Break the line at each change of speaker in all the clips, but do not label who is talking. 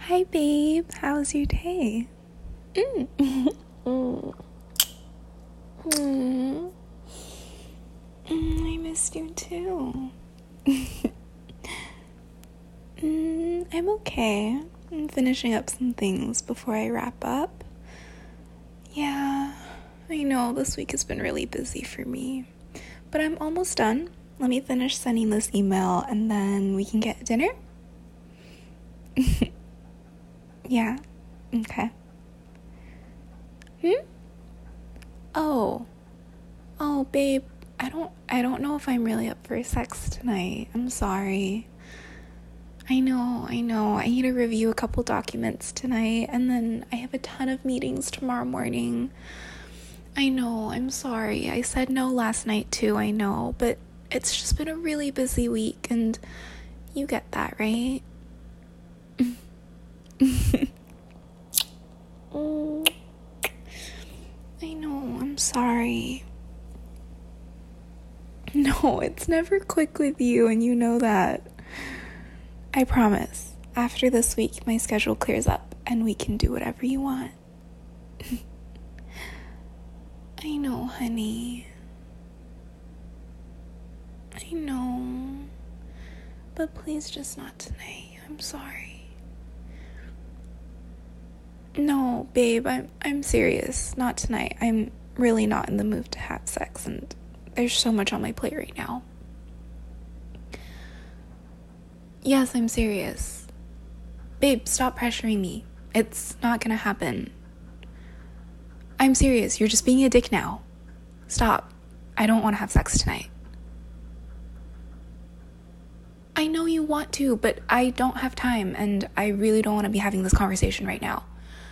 Hi, babe. How's your day? I missed you too. I'm okay. I'm finishing up some things before I wrap up. Yeah, I know this week has been really busy for me, but I'm almost done. Let me finish sending this email and then we can get dinner. Yeah, okay. Oh, babe, I don't know if I'm really up for sex tonight. I'm sorry. I know. I need to review a couple documents tonight, and then I have a ton of meetings tomorrow morning. I know, I'm sorry. I said no last night too, I know, but it's just been a really busy week, and you get that, right? I know, I'm sorry. No, it's never quick with you, and you know that. I promise, after this week, my schedule clears up, and we can do whatever you want. I know, honey. I know. But please just not tonight. I'm sorry. No, babe, I'm serious. Not tonight. I'm really not in the mood to have sex, and there's so much on my plate right now. Yes, I'm serious. Babe, stop pressuring me. It's not gonna happen. I'm serious. You're just being a dick now. Stop. I don't want to have sex tonight. I know you want to, but I don't have time, and I really don't want to be having this conversation right now.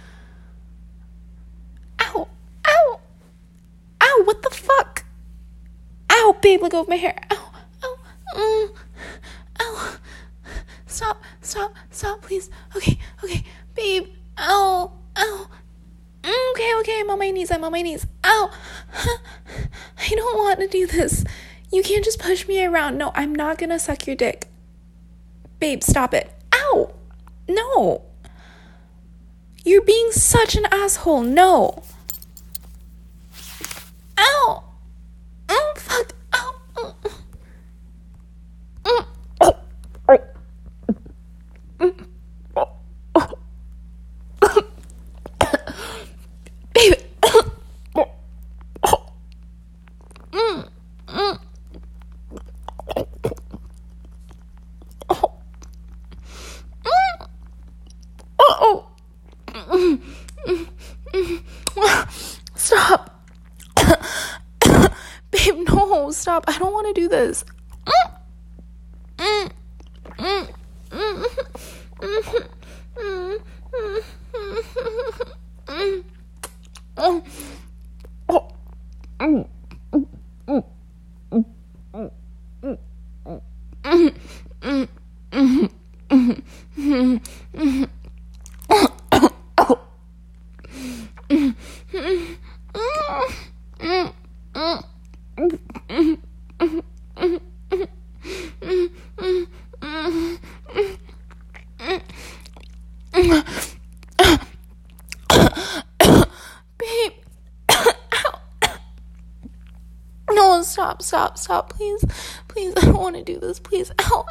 Ow! Ow! Ow! What the fuck? Ow, babe, let go of my hair. Ow! Ow! Ow! Stop, please. Okay, babe. Ow! Okay, I'm on my knees. Ow! I don't want to do this. You can't just push me around. No, I'm not gonna suck your dick. Babe, stop it. Ow! No! You're being such an asshole. No! Ow! Oh, fuck. Ow! Babe! Stop. Babe, no, stop. I don't want to do this. No, stop, please, I don't want to do this, please. Ow.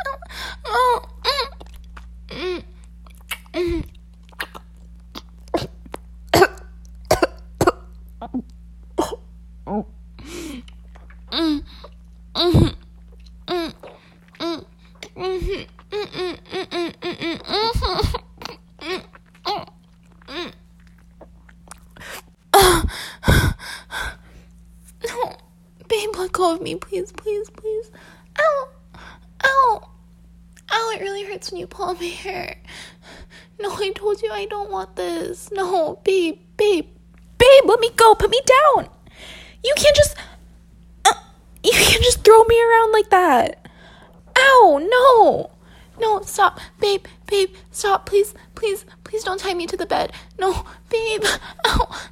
No, babe, let go of me, please. Ow, it really hurts when you pull on my hair. No, I told you I don't want this. No, babe, let me go, put me down. You can't just throw me around like that. Ow, no, stop, babe, stop, please don't tie me to the bed. No, babe, ow,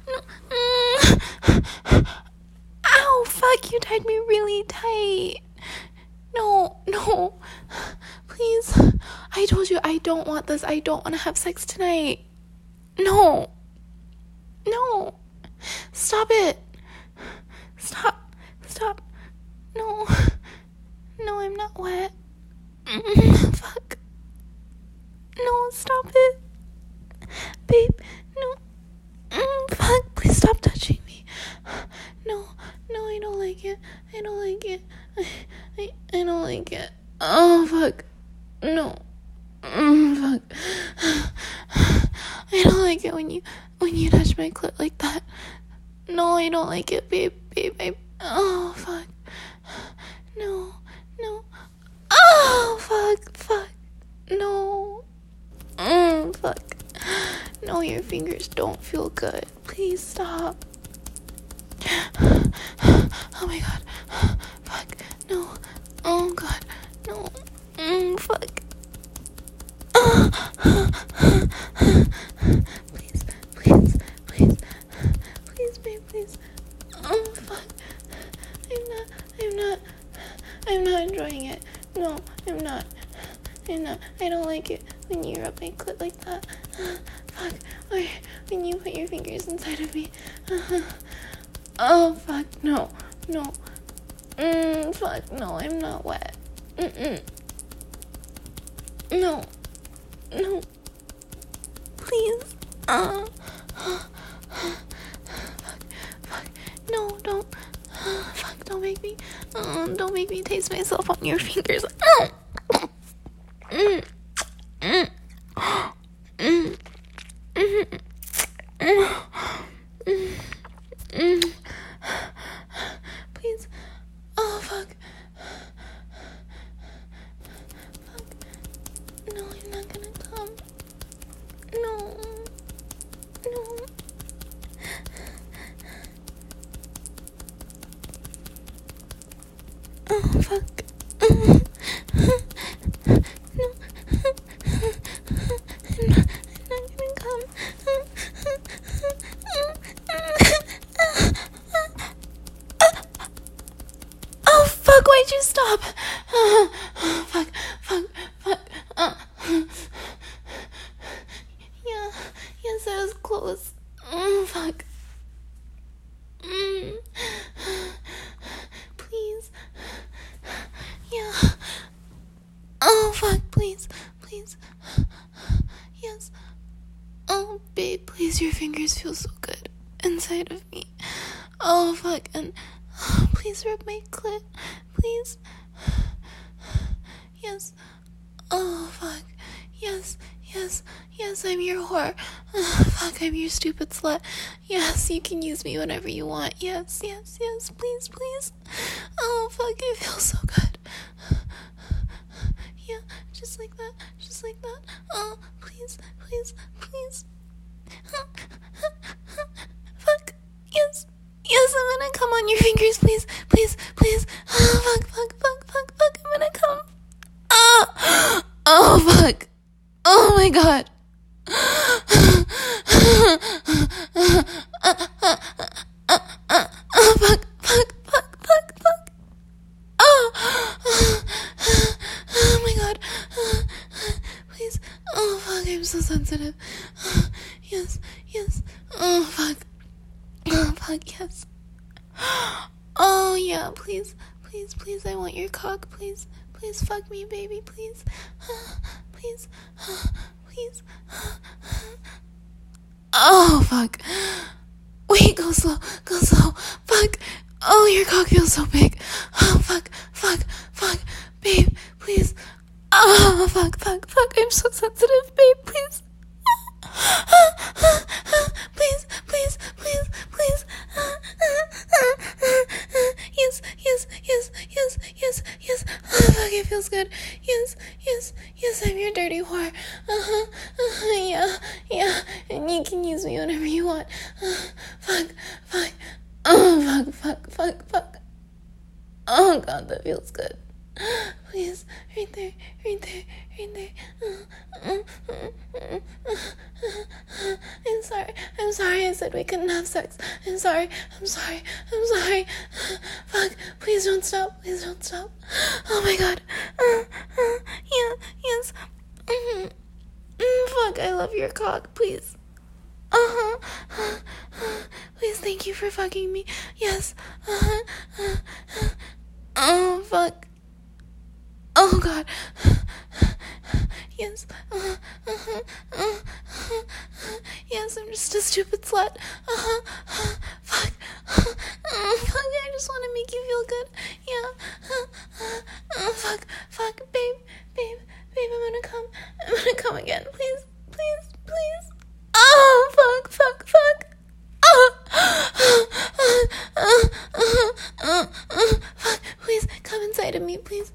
fuck, you tied me really tight. No, Please. I told you I don't want this. I don't want to have sex tonight. No. Stop it. Stop. No, I'm not wet. Fuck. No, stop it. Babe, no. Fuck, please stop touching me. No, I don't like it. I don't like it. Oh, fuck. No. Fuck. I don't like it when you touch my clit like that. No, I don't like it, babe. Oh, fuck. No. Oh, fuck. No. Fuck. No, your fingers don't feel good. Please stop. Oh my god. Fuck. No. Oh god. No. Fuck. Please, babe, please. Oh, fuck. I'm not enjoying it. No, I'm not. I don't like it when you rub my clit like that. Fuck. Or when you put your fingers inside of me. Oh, fuck. No. Fuck. No, I'm not wet. No. Please. Fuck. No, don't. Fuck, don't make me taste myself on your fingers. Please. Oh, fuck. No, I'm not gonna come. No. Oh, fuck. No. I'm not gonna come. Oh, fuck, why'd you stop? Fuck. Yeah, yes, I was close. Fuck. Please. Yeah. Oh, fuck, please. Yes. Oh, babe, please, your fingers feel so good inside of me. Oh, fuck, and please rub my clit. Please. Yes. Oh, fuck. Yes, I'm your whore. Fuck, I'm your stupid slut. Yes, you can use me whenever you want. Yes, please. Oh, fuck, it feels so good. Yeah, just like that. Oh, please. Fuck, yes, I'm gonna come on your fingers, please. Oh, fuck, I'm gonna come. Oh, fuck. Oh my god. Fuck. Oh my god. Please. Oh, fuck, I'm so sensitive. Yes. Oh, fuck. Yes. Oh, yeah, please, I want your cock, please, fuck me, baby, please, please. Oh, fuck. Wait, go slow, fuck. Oh, your cock feels so big. Oh, fuck, babe, please. Oh, fuck, I'm so sensitive, babe, please. Please. Yes. Oh, fuck, it feels good. Yes, I'm your dirty whore. Yeah. And you can use me whenever you want. Fuck. Oh, fuck. Oh, God, that feels good. Please, right there. I'm sorry I said we couldn't have sex. I'm sorry. Fuck, please don't stop. Oh my god. fuck, I love your cock, please. Please, thank you for fucking me. Yes. Oh, fuck. Oh, God. Yes. Yes, I'm just a stupid slut. Fuck. I just want to make you feel good. Yeah. Fuck. Babe, I'm gonna come again. Please. Oh, fuck. Fuck, please, come inside of me, please.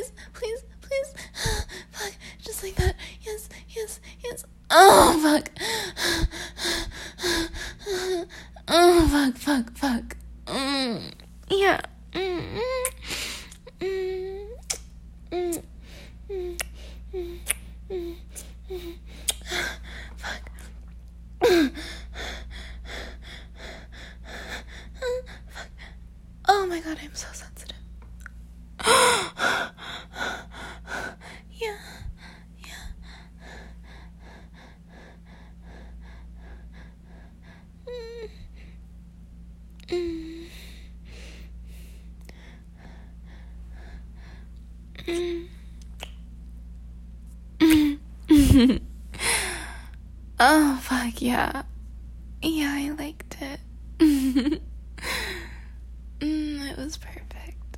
Fuck, just like that. Yes. Oh, fuck. Oh, fuck. Yeah. Fuck. Oh my God, I'm so sensitive. Yeah. Oh, fuck, yeah. Yeah, I liked it. It was perfect.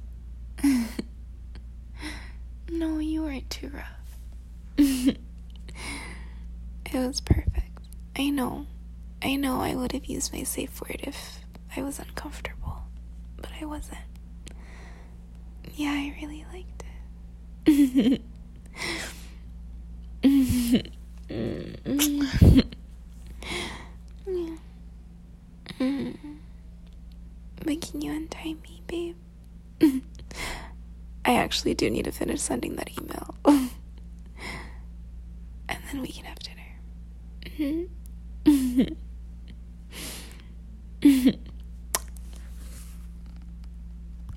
No, you weren't too rough. It was perfect. I know I would have used my safe word if I was uncomfortable, but I wasn't. Yeah, I really liked it. But can you untie me, babe? I actually do need to finish sending that email. And then we can have dinner.